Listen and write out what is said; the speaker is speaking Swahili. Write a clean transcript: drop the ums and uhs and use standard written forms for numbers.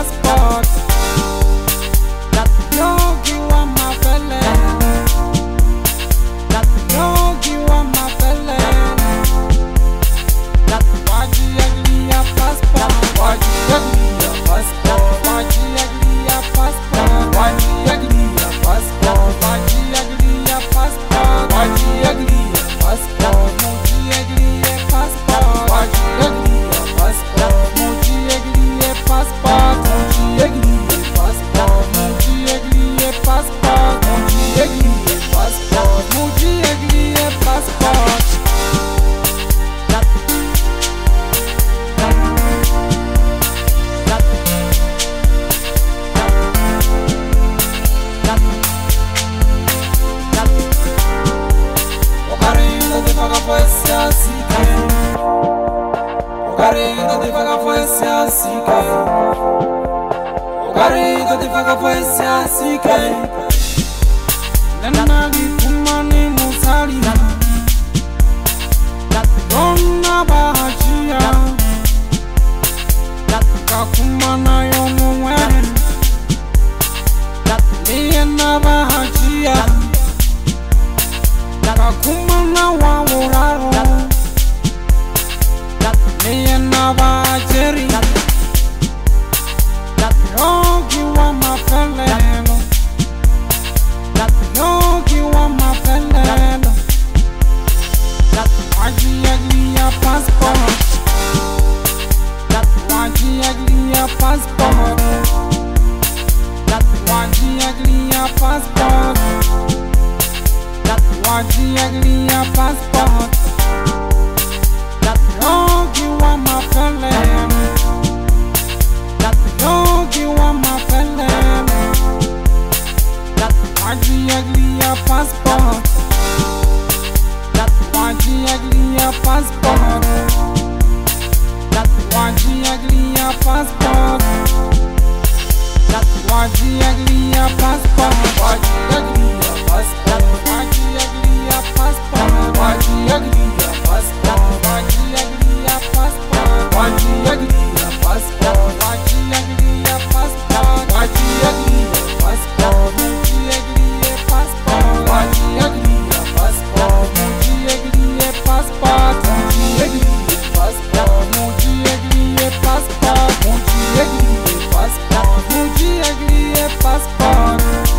passport. Yogi wa mafele, yogi wa mafele. Waji agli ya passport, waji agli ya passport, waji agli ya passport, waji agli ya passport, waji agli ya passport, waji agli ya passport, muji agli ya passport, waji agli ya passport, muji agli ya passport, muji agli ya passport, muji agli ya passport, muji agli ya passport, muji agli ya passport. Ogarito te faga fuese así que Nena di kumani musali, donna bahajia, kakumana yomwe, niena bahajia, kakumana wawuraro, niena bahajeri, yogi wa mafelelo, yogi wa mafelelo, waji agli ya passport, waji agli ya passport, waji agli ya passport, waji agli ya passport, yogi wa mafelelo, yogi wa mafelelo, waji agli ya passport, waji agli ya passport, waji agli ya passport, waji agli ya passport, waji agli ya passport, waji agli ya passport, waji agli ya passport, waji agli ya passport, waji agli ya passport, waji agli ya passport, waji agli ya passport, muji agli ya passport, waji agli ya passport, muji agli ya passport, muji agli ya passport, muji agli ya passport, muji agli ya passport, muji agli ya passport.